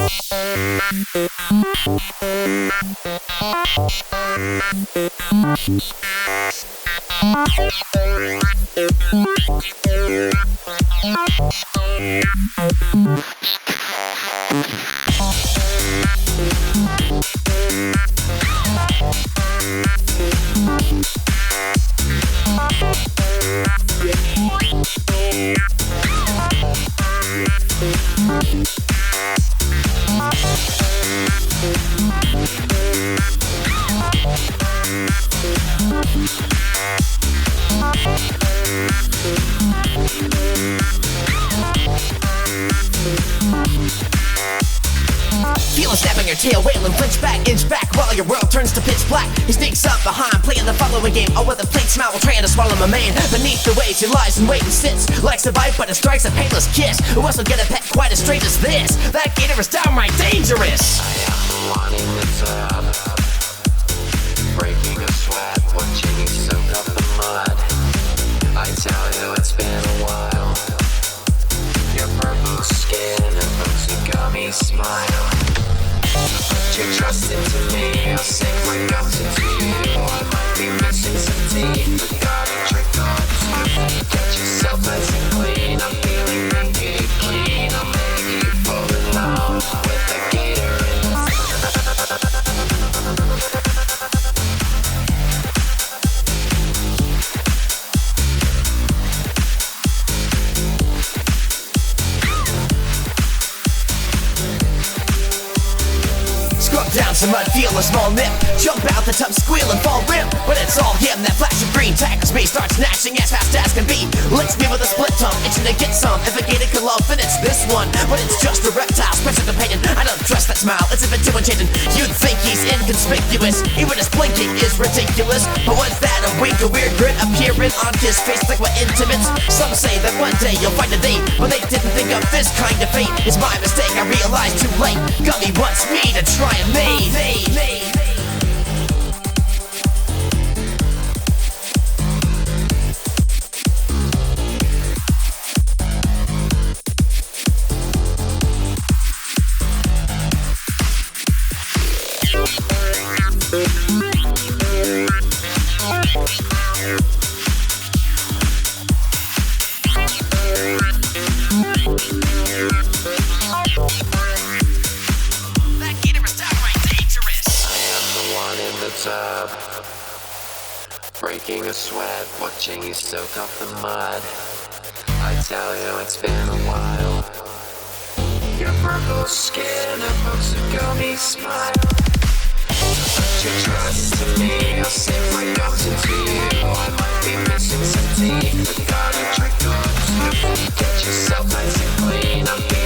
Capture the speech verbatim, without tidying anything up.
Feel him snapping your tail, wailing, flinch back, inch back while your world turns to pitch black. He sneaks up behind, playing the following game. Oh, with a fake smile, trying to swallow my man. Beneath the waves, he lies and waits and sits. Likes to bite, but it strikes a painless kiss. Who else will get a pet quite as straight as this? That gator is downright dangerous. I am the one in the tub, breaking a sweat, watching you soak up the mud. I tell you, it's been a while. Your purple skin evokes a gummy smile. Put your trust into me, I'll sink my guts into you. I might be missing some teeth, but got a trick or two. Get yourself nice and clean, I'm feeling naked clean. I'll make you fall in love with a gator in the Down some mud, feel a small nip. Jump out the tub, squeal and fall limp. But it's all him, that flash of green tackles me, starts gnashing as fast as can be. Licks me with a split tongue, itching to get some. If a gator could love, then it's this one. But it's just a reptile, special companion. I don't trust that smile, it's a bit too enchanting. You'd think he's inconspicuous, even his blinking is ridiculous. But what's that, a wink, a weird grin appearing on his face like we're intimates? Some say that one day you'll find a date, but they didn't think of this kind of fate. It's my mistake, I realized too late. Gummy wants me to try and make They, they, they. Tub, breaking a sweat, watching you soak up the mud. I tell you, it's been a while. Your purple skin evokes a gummy smile. Put your trust in me, I'll sink my guts into you. I might be missing some teeth, but got a trick or two. Get yourself nice and clean, I'm